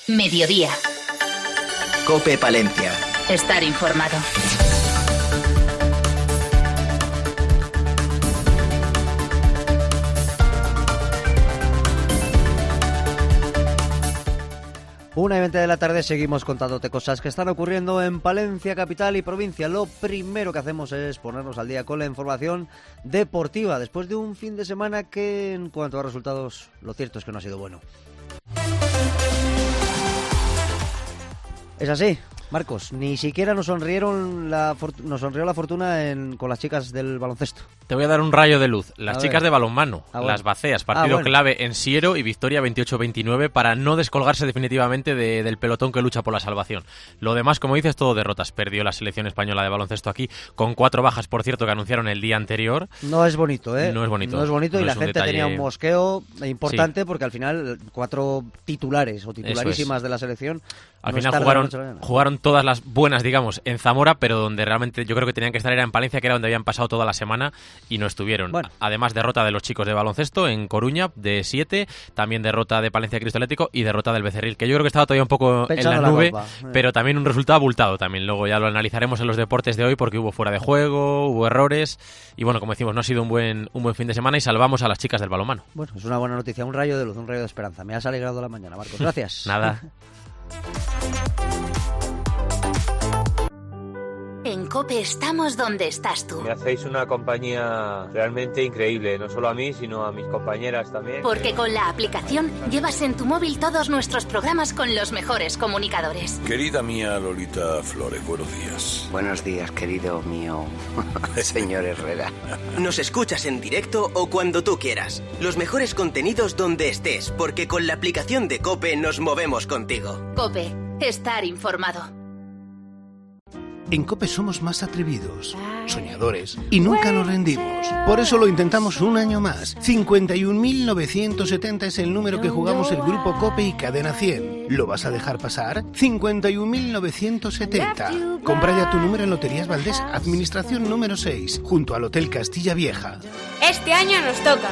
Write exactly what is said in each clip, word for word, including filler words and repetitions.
Mediodía. COPE Palencia. Estar informado. Una y veinte de la tarde seguimos contándote cosas que están ocurriendo en Palencia, capital y provincia. Lo primero que hacemos es ponernos al día con la información deportiva, después de un fin de semana que, en cuanto a resultados, lo cierto es que no ha sido bueno. Es así, Marcos, ni siquiera nos sonrieron la nos sonrió la fortuna en, con las chicas del baloncesto. Te voy a dar un rayo de luz. Las A chicas ver. de balonmano, Ah, bueno. las Baceas, partido Ah, bueno. clave en Siero y victoria veintiocho veintinueve para no descolgarse definitivamente de, del pelotón que lucha por la salvación. Lo demás, como dices, todo derrotas. Perdió la selección española de baloncesto aquí con cuatro bajas, por cierto, que anunciaron el día anterior. No es bonito, ¿eh? No es bonito. No es bonito No y la es un gente detalle- tenía un mosqueo importante porque al final cuatro titulares o titularísimas es. de la selección. Al no final están de la jugaron, noche a la mañana. jugaron todas las buenas, digamos, en Zamora, pero donde realmente yo creo que tenían que estar era en Palencia, que era donde habían pasado toda la semana y no estuvieron. Bueno. Además, derrota de los chicos de baloncesto en Coruña de siete, también derrota de Palencia Cristo Atlético y derrota del Becerril, que yo creo que estaba todavía un poco Pensando en en la la nube, copa. Eh. pero también un resultado abultado también. Luego ya lo analizaremos en los deportes de hoy porque hubo fuera de juego, hubo errores y bueno, como decimos, no ha sido un buen, un buen fin de semana y salvamos a las chicas del balonmano. Bueno, es una buena noticia, un rayo de luz, un rayo de esperanza. Me has alegrado la mañana, Marcos. Gracias. Nada. En COPE estamos donde estás tú. Me hacéis una compañía realmente increíble, no solo a mí, sino a mis compañeras también. Porque con la aplicación llevas en tu móvil todos nuestros programas con los mejores comunicadores. Querida mía Lolita Flores, buenos días. Buenos días, querido mío, señor Herrera. Nos escuchas en directo o cuando tú quieras. Los mejores contenidos donde estés, porque con la aplicación de COPE nos movemos contigo. COPE. Estar informado. En COPE somos más atrevidos, soñadores y nunca nos rendimos. Por eso lo intentamos un año más. cincuenta y un mil novecientos setenta es el número que jugamos el Grupo COPE y Cadena cien. ¿Lo vas a dejar pasar? cincuenta y un mil novecientos setenta. Compra ya tu número en Loterías Valdés, Administración número seis, junto al Hotel Castilla Vieja. Este año nos toca.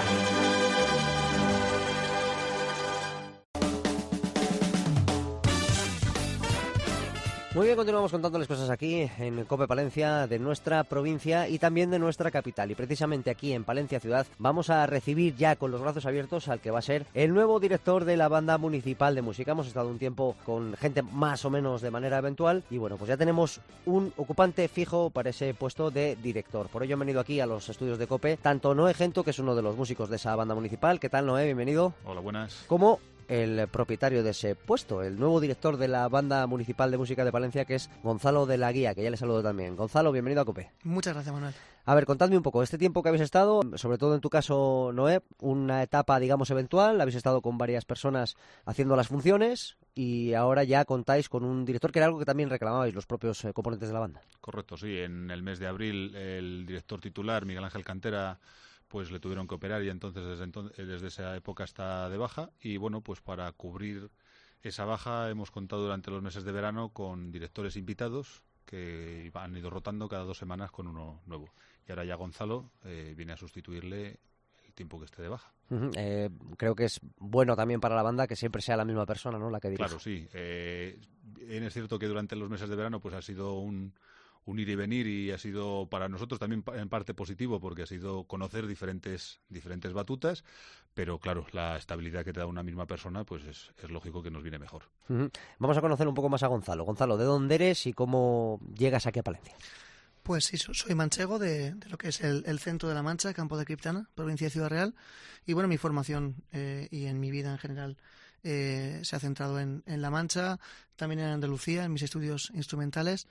Muy bien, continuamos contándoles cosas aquí en COPE Palencia de nuestra provincia y también de nuestra capital. Y precisamente aquí en Palencia Ciudad vamos a recibir ya con los brazos abiertos al que va a ser el nuevo director de la Banda Municipal de Música. Hemos estado un tiempo con gente más o menos de manera eventual y bueno, pues ya tenemos un ocupante fijo para ese puesto de director. Por ello han venido aquí a los estudios de COPE tanto Noé Gento, que es uno de los músicos de esa banda municipal. ¿Qué tal, Noé? Bienvenido. Hola, buenas. Como el propietario de ese puesto, el nuevo director de la Banda Municipal de Música de Palencia, que es Gonzalo de la Guía, que ya le saludo también. Gonzalo, bienvenido a COPE. Muchas gracias, Manuel. A ver, contadme un poco, este tiempo que habéis estado, sobre todo en tu caso, Noé, una etapa, digamos, eventual, habéis estado con varias personas haciendo las funciones y ahora ya contáis con un director, que era algo que también reclamabais los propios eh, componentes de la banda. Correcto, sí. En el mes de abril el director titular, Miguel Ángel Cantera, pues le tuvieron que operar y entonces desde, entonces, desde esa época está de baja y bueno, pues para cubrir esa baja hemos contado durante los meses de verano con directores invitados que han ido rotando cada dos semanas con uno nuevo. Y ahora ya Gonzalo eh, viene a sustituirle el tiempo que esté de baja. Uh-huh. Eh, creo que es bueno también para la banda que siempre sea la misma persona, ¿no?, la que dirige. Claro, sí. Eh, es cierto que durante los meses de verano pues ha sido un... un ir y venir y ha sido para nosotros también en parte positivo porque ha sido conocer diferentes diferentes batutas, pero claro, la estabilidad que te da una misma persona pues es, es lógico que nos viene mejor. Uh-huh. Vamos a conocer un poco más a Gonzalo. Gonzalo, ¿de dónde eres y cómo llegas aquí a Palencia? Pues sí, soy manchego de, de lo que es el, el centro de la Mancha, Campo de Criptana, provincia de Ciudad Real, y bueno, mi formación eh, y en mi vida en general eh, se ha centrado en, en La Mancha, también en Andalucía, en mis estudios instrumentales.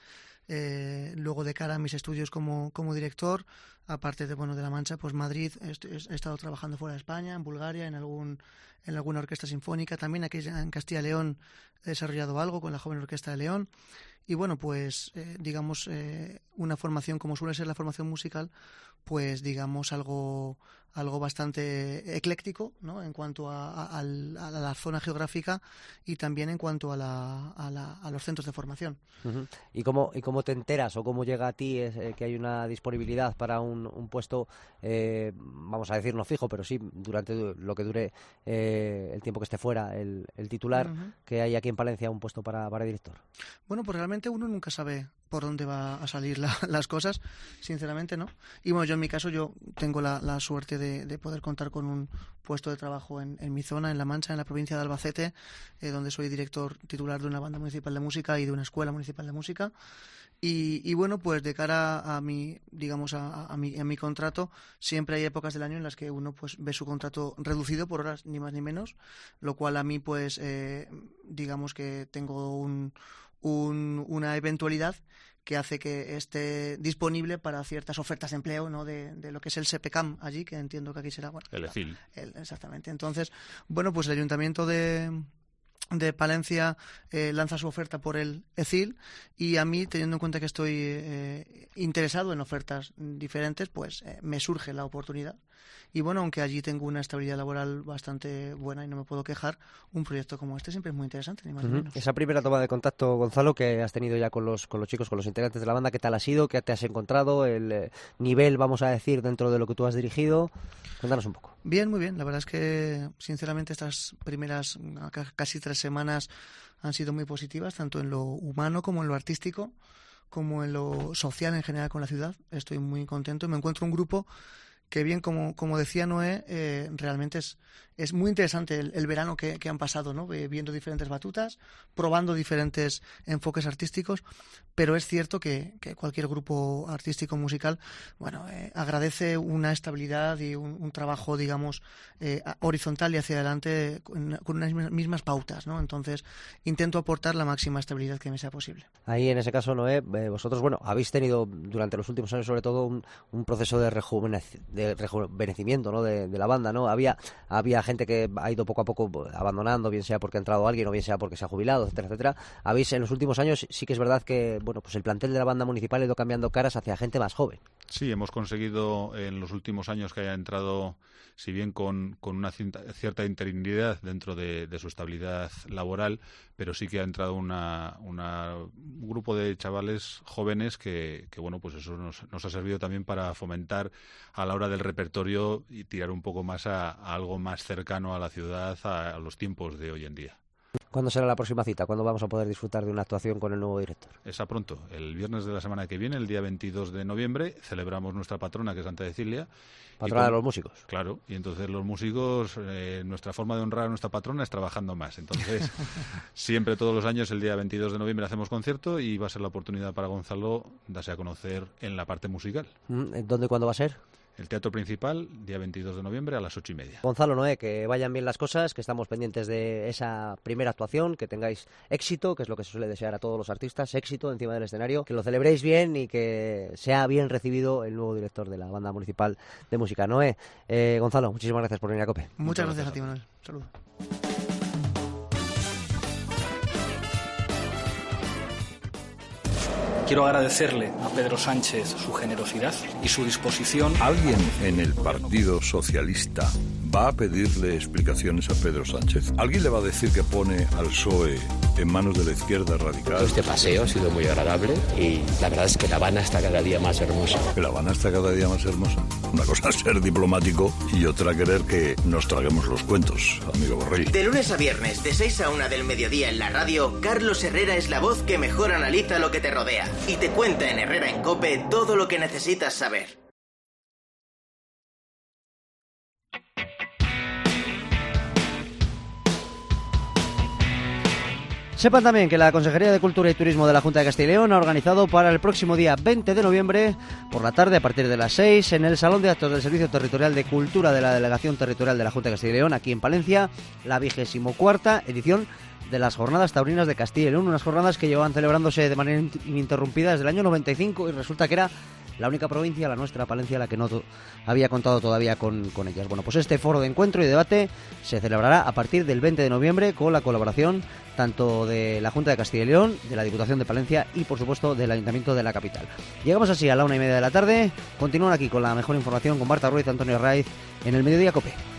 Eh, luego de cara a mis estudios como, como director, aparte de bueno de La Mancha, pues Madrid, he, he estado trabajando fuera de España, en Bulgaria, en algún en alguna orquesta sinfónica, también aquí en Castilla y León he desarrollado algo con la Joven Orquesta de León y bueno pues eh, digamos eh, una formación como suele ser la formación musical, pues digamos algo algo bastante ecléctico, ¿no?, en cuanto a, a, a la zona geográfica y también en cuanto a, la, a, la, a los centros de formación. Uh-huh. ¿Y cómo, y cómo cómo te enteras o cómo llega a ti es, eh, que hay una disponibilidad para un, un puesto, eh, vamos a decir no fijo, pero sí durante lo que dure eh, el tiempo que esté fuera el, el titular, uh-huh. que hay aquí en Palencia un puesto para, para director? Bueno, pues realmente uno nunca sabe por dónde va a salir la, las cosas, sinceramente, ¿no? Y bueno, yo en mi caso yo tengo la, la suerte de, de poder contar con un puesto de trabajo en, en mi zona, en La Mancha, en la provincia de Albacete, eh, donde soy director titular de una banda municipal de música y de una escuela municipal de música. Y, y bueno, pues de cara a mi, digamos, a, a, mi, a mi contrato, siempre hay épocas del año en las que uno pues ve su contrato reducido por horas, ni más ni menos, lo cual a mí pues, eh, digamos que tengo un, un, una eventualidad que hace que esté disponible para ciertas ofertas de empleo, ¿no? De, de lo que es el SEPECAM allí, que entiendo que aquí será... Bueno, el ECIL. El, exactamente. Entonces, bueno, pues el Ayuntamiento de... de Palencia eh, lanza su oferta por el ECIL, y a mí, teniendo en cuenta que estoy eh, interesado en ofertas diferentes, pues eh, me surge la oportunidad. Y bueno, aunque allí tengo una estabilidad laboral bastante buena y no me puedo quejar, un proyecto como este siempre es muy interesante, ni más uh-huh. ni menos. Esa primera toma de contacto, Gonzalo, que has tenido ya con los con los chicos, con los integrantes de la banda, ¿qué tal ha sido? ¿Qué te has encontrado? ¿El eh, nivel, vamos a decir, dentro de lo que tú has dirigido? Cuéntanos un poco. Bien, muy bien. La verdad es que, sinceramente, estas primeras casi tres semanas han sido muy positivas, tanto en lo humano como en lo artístico, como en lo social en general con la ciudad. Estoy muy contento. Me encuentro un grupo que, bien, como, como decía Noé, eh, realmente es, es muy interesante el, el verano que, que han pasado, ¿no? Eh, viendo diferentes batutas, probando diferentes enfoques artísticos, pero es cierto que, que cualquier grupo artístico musical, bueno, eh, agradece una estabilidad y un, un trabajo, digamos, eh, horizontal y hacia adelante con, con unas mismas pautas, ¿no? Entonces, intento aportar la máxima estabilidad que me sea posible. Ahí, en ese caso, Noé, eh, vosotros, bueno, habéis tenido durante los últimos años, sobre todo, un, un proceso de rejuvenecimiento de rejuvenecimiento, ¿no? de, de la banda, ¿no? Había había gente que ha ido poco a poco abandonando, bien sea porque ha entrado alguien o bien sea porque se ha jubilado, etcétera, etcétera. Habéis, en los últimos años, sí que es verdad que, bueno, pues el plantel de la banda municipal ha ido cambiando caras hacia gente más joven. Sí, hemos conseguido en los últimos años que haya entrado, si bien con, con una cierta interinidad dentro de, de su estabilidad laboral, pero sí que ha entrado una, una, un grupo de chavales jóvenes que, que bueno, pues eso nos, nos ha servido también para fomentar a la hora del repertorio y tirar un poco más a, a algo más cercano a la ciudad, a, a los tiempos de hoy en día. ¿Cuándo será la próxima cita? ¿Cuándo vamos a poder disfrutar de una actuación con el nuevo director? Es a pronto. El viernes de la semana que viene, el día veintidós de noviembre, celebramos nuestra patrona, que es Santa Cecilia. Patrona con, de los músicos. Claro, y entonces los músicos, eh, nuestra forma de honrar a nuestra patrona es trabajando más. Entonces, siempre, todos los años, el día veintidós de noviembre hacemos concierto y va a ser la oportunidad para Gonzalo darse a conocer en la parte musical. ¿Dónde y cuándo va a ser? El Teatro Principal, día veintidós de noviembre a las ocho y media. Gonzalo, Noé, que vayan bien las cosas, que estamos pendientes de esa primera actuación, que tengáis éxito, que es lo que se suele desear a todos los artistas, éxito encima del escenario, que lo celebréis bien y que sea bien recibido el nuevo director de la Banda Municipal de Música. Noé, eh, Gonzalo, muchísimas gracias por venir a COPE. Muchas, Muchas gracias, gracias a ti, Manuel. Saludos. Quiero agradecerle a Pedro Sánchez su generosidad y su disposición. ¿Alguien en el Partido Socialista va a pedirle explicaciones a Pedro Sánchez? ¿Alguien le va a decir que pone al P S O E en manos de la izquierda radical? Este paseo ha sido muy agradable y la verdad es que La Habana está cada día más hermosa. La Habana está cada día más hermosa. Una cosa es ser diplomático y otra querer que nos traguemos los cuentos, amigo Borrell. De lunes a viernes, de seis a una del mediodía en la radio, Carlos Herrera es la voz que mejor analiza lo que te rodea y te cuenta en Herrera en COPE todo lo que necesitas saber. Sepan también que la Consejería de Cultura y Turismo de la Junta de Castilla y León ha organizado para el próximo día veinte de noviembre, por la tarde a partir de las seis, en el Salón de Actos del Servicio Territorial de Cultura de la Delegación Territorial de la Junta de Castilla y León, aquí en Palencia, la vigésimo cuarta edición de las Jornadas Taurinas de Castilla y León, unas jornadas que llevaban celebrándose de manera ininterrumpida desde el año noventa y cinco y resulta que era la única provincia, la nuestra, Palencia, la que no to- había contado todavía con, con ellas. Bueno, pues este foro de encuentro y debate se celebrará a partir del veinte de noviembre con la colaboración tanto de la Junta de Castilla y León, de la Diputación de Palencia y, por supuesto, del Ayuntamiento de la capital. Llegamos así a la una y media de la tarde. Continúan aquí con la mejor información con Marta Ruiz, Antonio Raiz, en el Mediodía COPE.